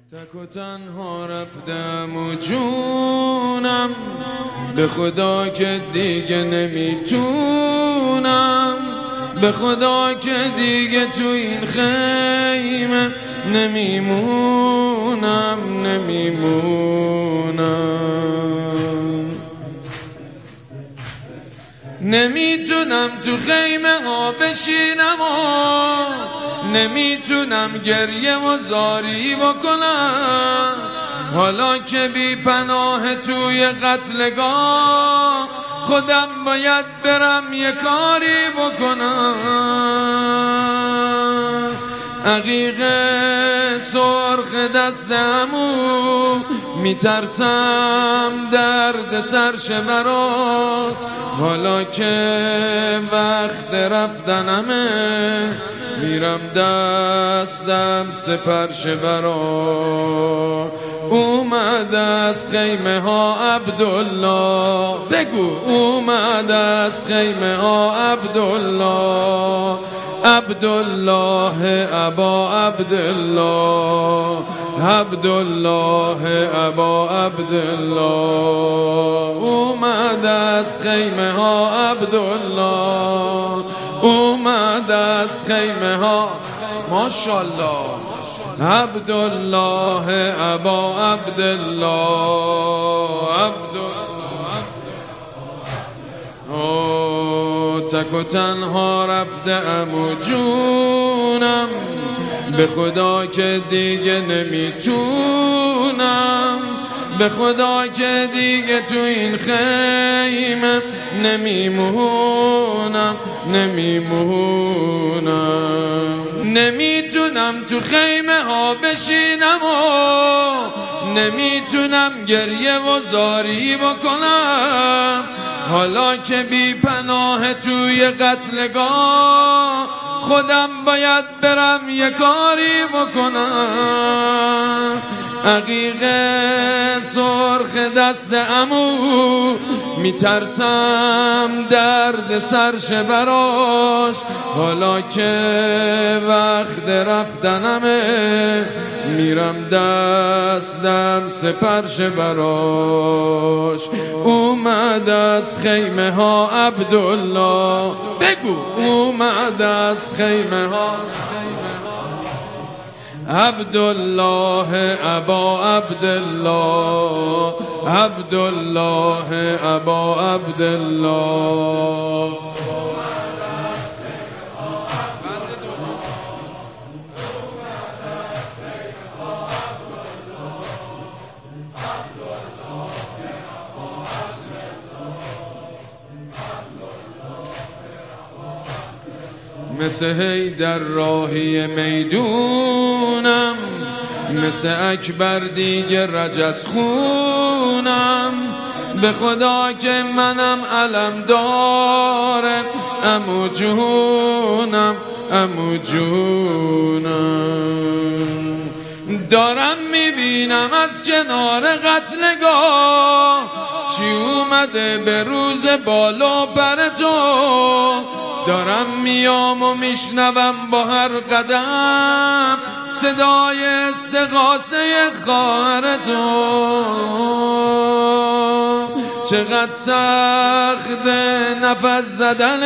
تک و تنها رفتم و جونم به خدا که دیگه نمیتونم، به خدا که دیگه تو این خیمه نمیمونم. نمیتونم تو خیمه ها بشینم و نمیتونم گریه و زاری بکنم، حالا که بی پناه توی قتلگاه خودم باید برم یه کاری بکنم. عقیق سرخ دستمو میترسم درد سرشه برات، حالا که وقت رفتنمه میرم دستم سپرشه برات. اومد از خیمه ها عبدالله، بگو اومد از خیمه ها عبدالله، عبدالله ابا عبدالله، عبدالله ابا عبدالله. اومد از خیمه ها عبدالله، اومد از خیمه ها ماشاءالله، عبدالله ابا عبدالله، عبدالله. تک و تنها رفتم و جونم به خدا که دیگه نمیتونم، به خدا که دیگه تو این خیمه نمیمونم. نمیتونم تو خیمه ها بشینم و نمیتونم گریه و زاری بکنم، حالا که بی پناه توی قتلگاه خودم باید برم یه کاری بکنم. عقیق سرخ دست عمو میترسم درد سرشه براش، حالا که وقت رفتنمه میرم دستم سپرشه براش. اومد از خیمه ها عبدالله، بگو اومد از خیمه ها عبدالله ابا عبدالله، عبدالله ابا عبدالله. مثل حیدر راهی میدونم، مثل اکبر دیگه رجز خونم، به خدا که منم علم دارم عمو جونم، عمو جونم. دارم میبینم از کنار قتلگاه چی اومده به روز بالا پر تو، دارم میام و میشنوم با هر قدم صدای استغاثه خواهر تو. چقدر سخت نفس زدن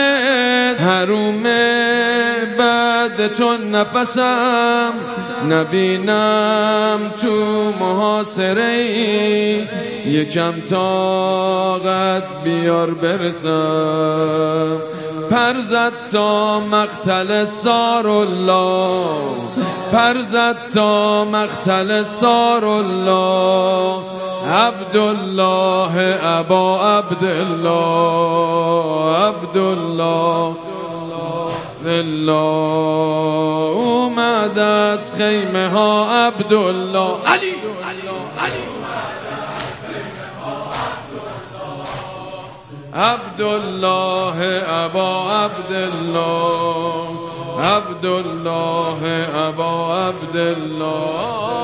حرومه بعد تو نفسم، نبینم تو محاصره یکم طاقت بیار برسم. پر زد تا مقتل سارالله، پر زد تا مقتل سارالله، عبدالله ابا عبدالله، عبدالله لله. اومد از خیمه ها عبدالله، علی عبدالله ابا عبدالله، عبدالله ابا عبدالله.